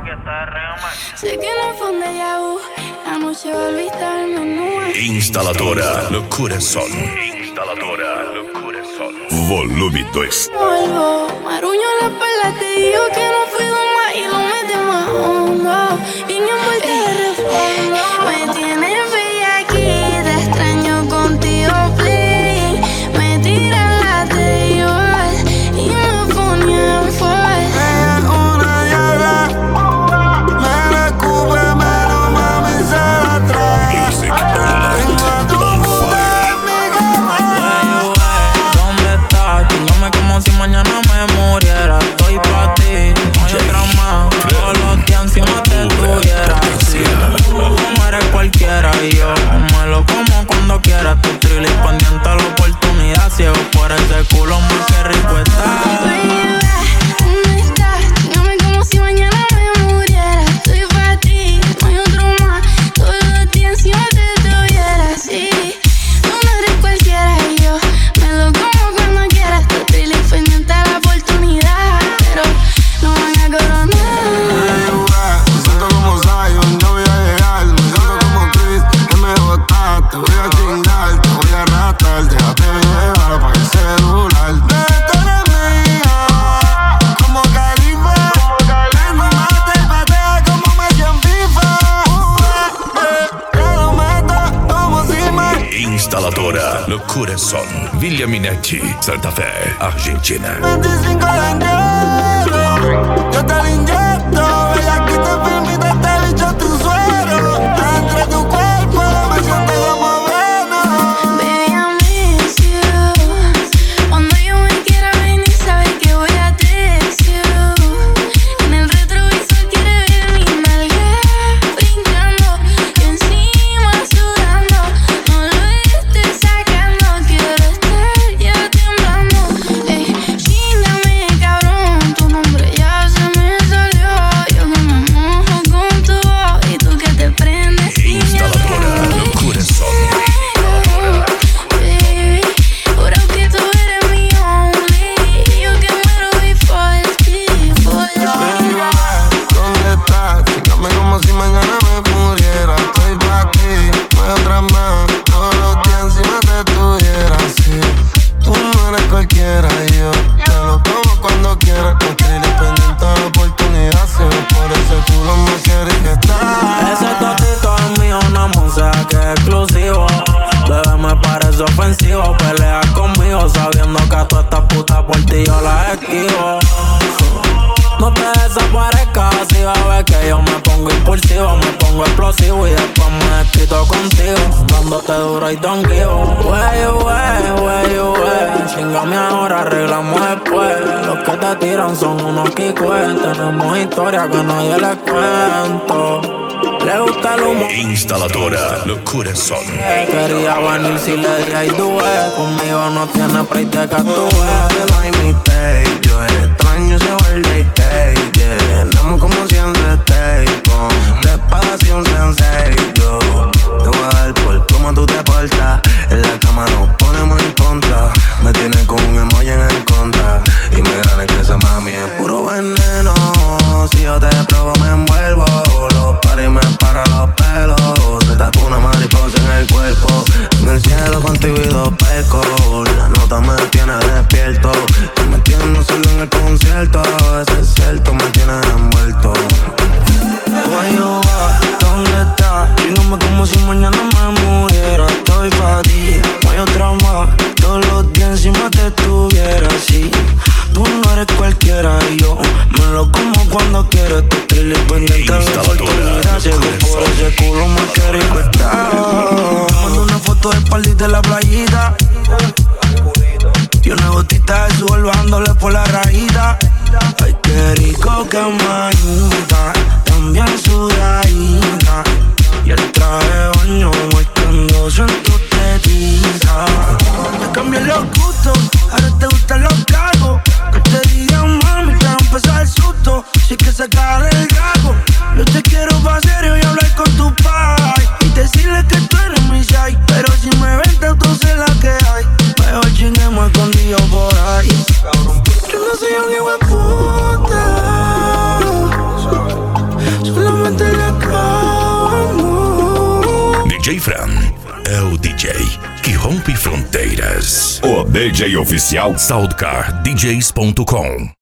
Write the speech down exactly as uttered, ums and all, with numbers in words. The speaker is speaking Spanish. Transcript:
Sé que non fa un déjà vu, la noche volviste al menú. Instaladora no corazón. Instaladora no corazón. Volume dois. Vuelvo, maruño la espalda, te digo que no fui más y lo metemos hondo. Bien envuelta de refondo. Me tienes bella aquí, te extraño contigo, please. Me tiran la table y me ponían fuerte. Si mañana me muriera, estoy pa' ti, no hay otra más. Todos los días encima te tuviera. Sí, no eres cualquiera y yo me lo como cuando quiera. Tu thriller y pendiente a la oportunidad. Ciego por ese culo, más que rico está. ¿Dónde estás? Dígame como si mañana me muriera. Estoy pa' ti, no hay otro más. Todos los días encima te tuviera. Sí, tú no eres cualquiera y yo me lo como cuando quieras. Tu thriller pendiente a la oportunidad, pero no van a coronar. Me siento como Zion, yo voy a llegar. Me siento como Chris, que me botaste. Voy a chingar, te voy a arrastrar. Déjate llevar para el celular. Esta eres mía, como Califa. Que me mate, patea como Messi en FIFA. Que lo meta como si me... Instaladora no corazón. Villa Minetti, Santa Fe, Argentina. veinticinco de enero, yo te lo inyecto. Ella aquí te firmo y te te bicho tu suero. Entre tu cuerpo me siento como bueno. Baby, I miss you. Cuando yo me quiera venir, sabes que voy a text you. En el retrovisor quiere ver mi nalga brincando y encima sudando. No lo estés sacando, quiero estar ya temblando. Ey, chingame, cabrón, tu nombre ya se me salió. Yo que me mojo con tu voz y tú que te prendes sin Instaladora no corazón. Baby, juro que tú eres mi only. Y yo que muero before it's before Baby, ¿dónde estás? Dígame como si mañana me muriera. Estoy pa' ti, no hay otra más. Todos los días encima te tuviera. Sí, tú no eres cualquiera y yo te lo como cuando quieras. No estoy dependiente de la oportunidad. Si ves por ese culo me quieres que estás. Ese totito es mío, una música que es exclusivo. Bebé, me parece ofensivo. Peleas conmigo sabiendo que a todas estas putas por ti yo las esquivo. No te desaparezcas, si va a ver que yo me pongo impulsivo, me pongo explosivo y después me desquito contigo, dándote duro y don't give. Wey, wey, wey, wey, chingame ahora, arreglamos después. Los que te tiran son unos kikos, tenemos historia que nadie les cuento. Le gusta el humo. Instaladora no corazón. Quería venir si le di ahí dué. Conmigo no tiene break de que actúe. Te doy mi take, yo extraño ese verde take, yeah. Andamos como siempre take, con de espacio un sensei, yo te voy a dar por cómo tú te portas. En la cama nos ponemos en contra. Me tienes con un emoji en el contra. Y me gana que esa mami es puro veneno. Si yo te probo me envuelvo. Los paris me para los pelos. Te tapo una mariposa en el cuerpo. En el cielo contigo y dos pecos. La nota me tiene despierto. Te metiendo solo en el concierto. Ese es cierto, me tienes envuelto. Where you at? ¿Dónde estás? Dígame como si mañana me muriera. Estoy pa' ti, no hay otra más. Todos los días encima te tuviera así. Tú no eres cualquiera y yo me lo como cuando quiero. Tu thriller pendiente de la oportunidad. Ciego por ese culo más que rico está. Te mando una foto de espalda y de la playita. Y una gotita de sudor bajándole por la rayita. Ay, qué rico que manita, también sudadita. Y el traje de baño muestrándose en tu tetita. Te cambié los gustos, ahora te gustan los cargos. Que te digan mami, que va a empezar el susto. Si es que sacar el gago. Yo te quiero pa' serio y hablar con tu pai. Y decirle que tú eres mi shy. Pero si me vente, tú sé la que hay. Mejor chinguemos escondido por ahí. Yo no soy un hijo de puta. D J Fran é o D J que rompe fronteiras. O D J oficial Soundcar D Js ponto com.